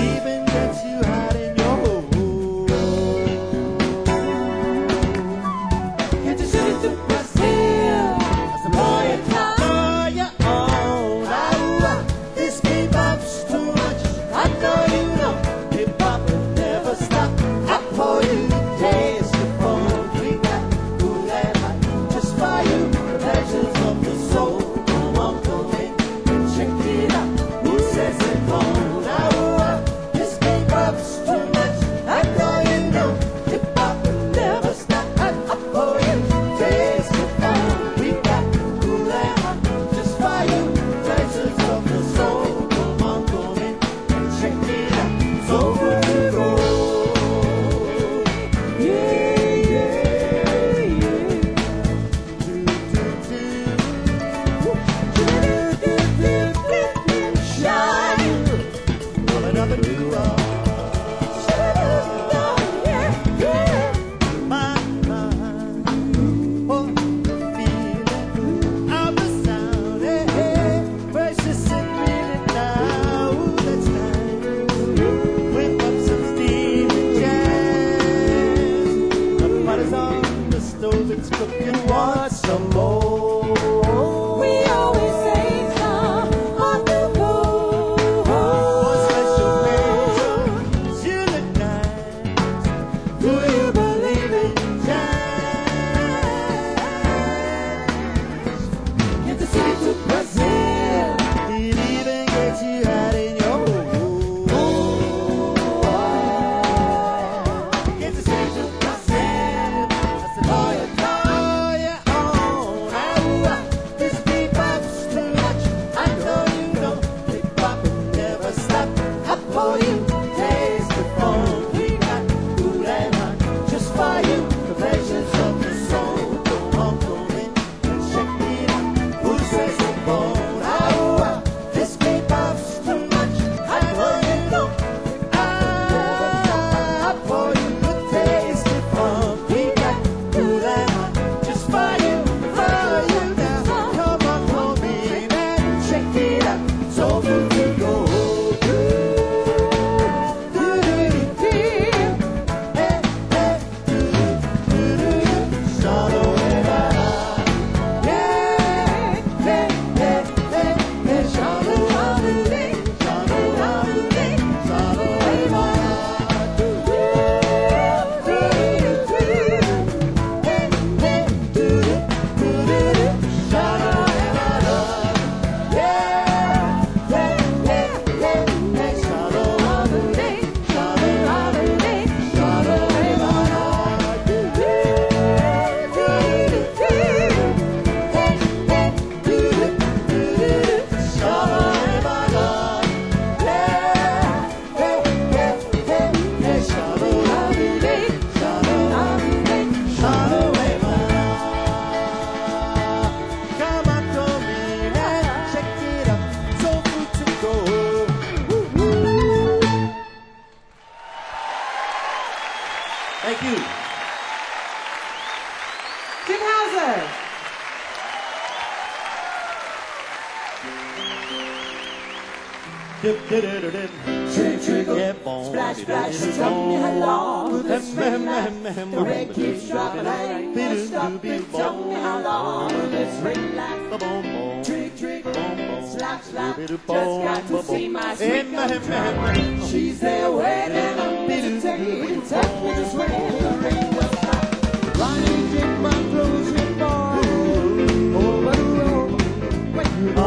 Dip, dip, dip, dip. Trickle, trickle, Yeah, boom. splash, splash. Tell me how long will this rain last? The rain keeps dropping, I ain't gonna stop it. Tell me how long will this rain last? Trick, trick, slap, slap. Just got to see my sweet girl. She's there waiting on me to take it. Tell me just when the rain will stop. Ronnie, take my clothes and boy over the road. When you know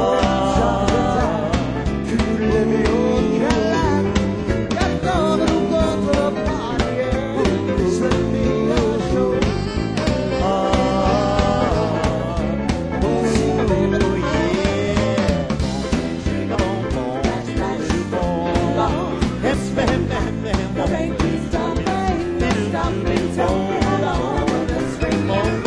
could let me on Cadillac. Got love to go to the party, yeah. Just let me on show. Oh, see my baby. The rain keeps stopping, stopping. Tell me how long will this rain last?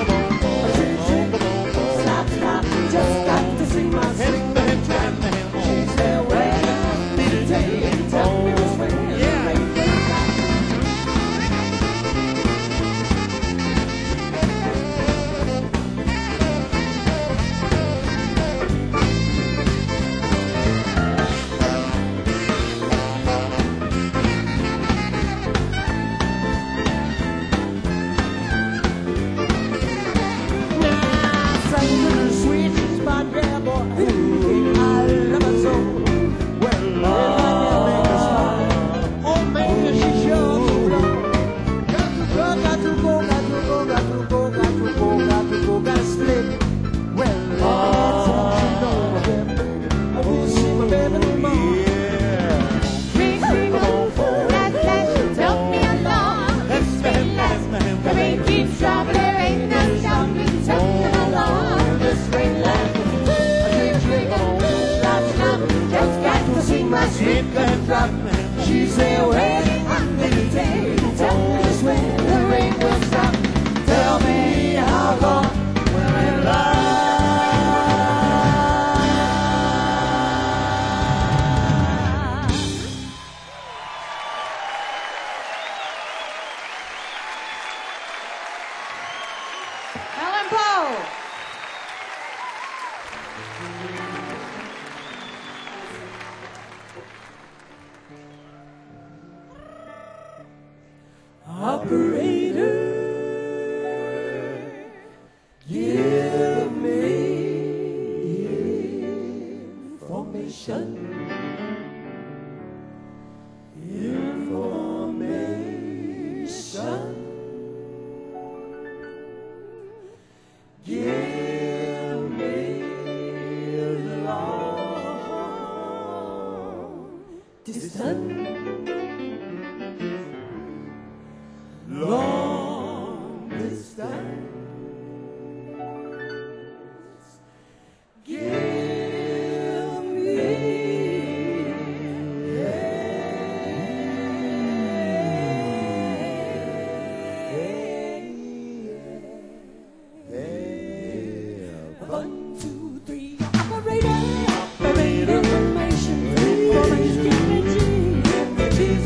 Stop, stop, just got to see my sweet girl. She's there waiting on me to take it. Tell me just when the rain will stop. She's there waiting on me today. Tell me just when the rain will stop. Tell me how long will it last? Alan Poe. Operator, give me information. Information. Give me long distance. Long distance. Give me one, two, three. Operator, operator information. Information.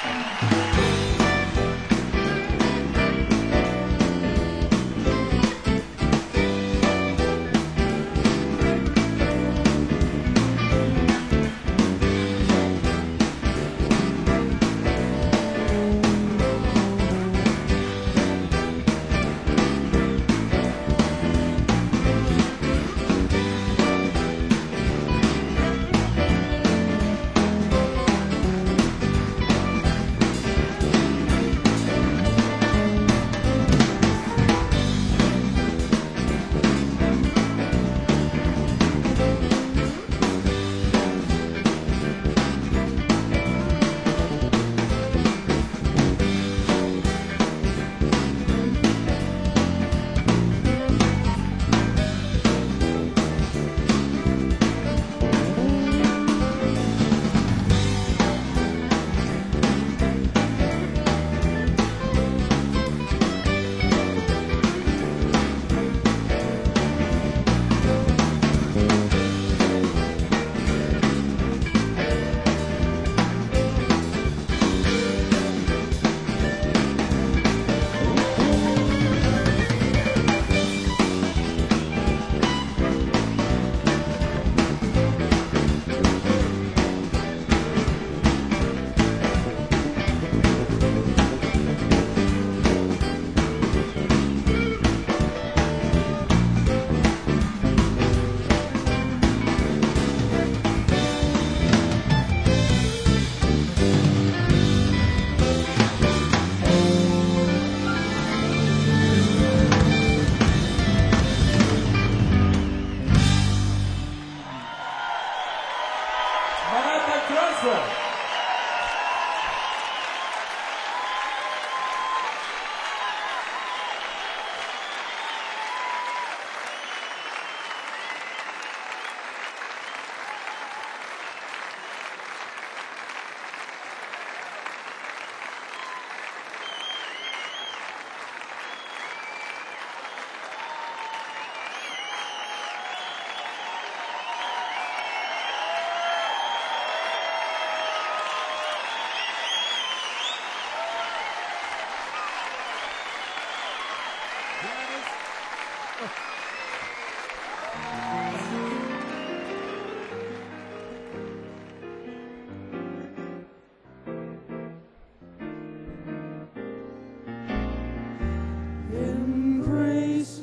Embrace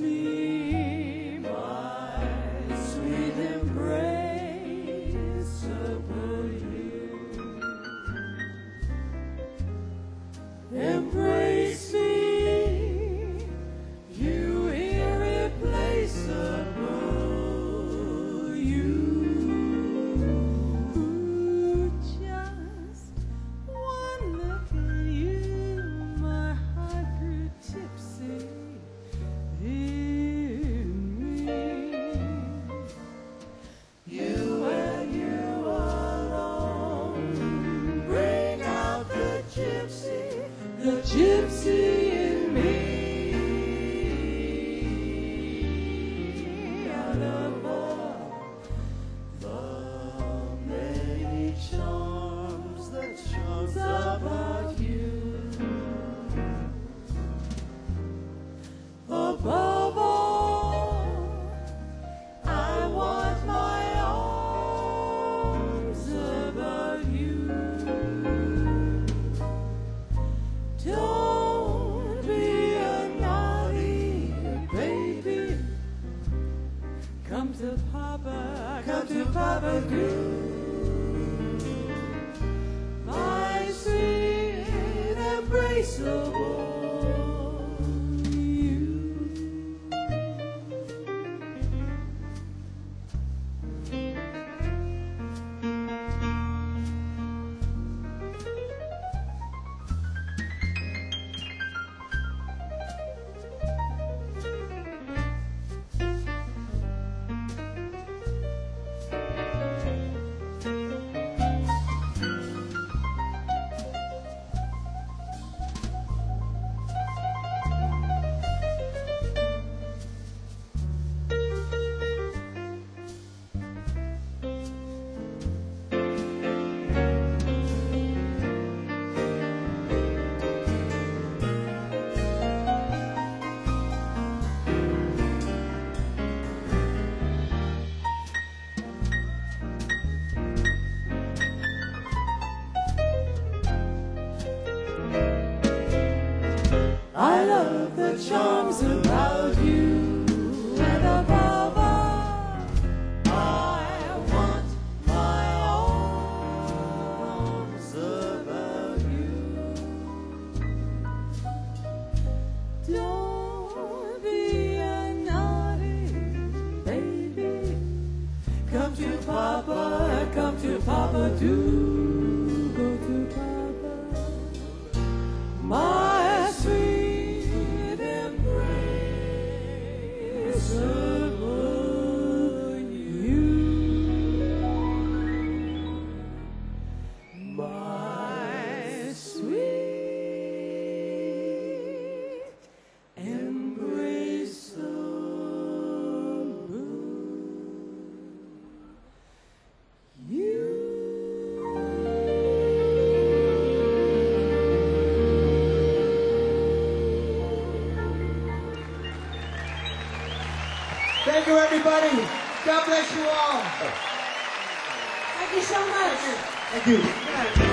me, my sweet embrace upon you. Embrace me, you irreplaceable you. Just one look at you, my heart grew tipsy in me. You and you alone bring out the gypsy, the gypsy in me. Out of all the many charms that charms about you, above all, I want my arms about you. Don't the charms about you. And above all, I want my arms about you. Don't be a naughty baby. Come to Papa, come to Papa, do go to Papa. My sweet embrace upon you. My sweet embrace upon you. Thank you, everybody. God bless you all. Thank you so much. Thank you.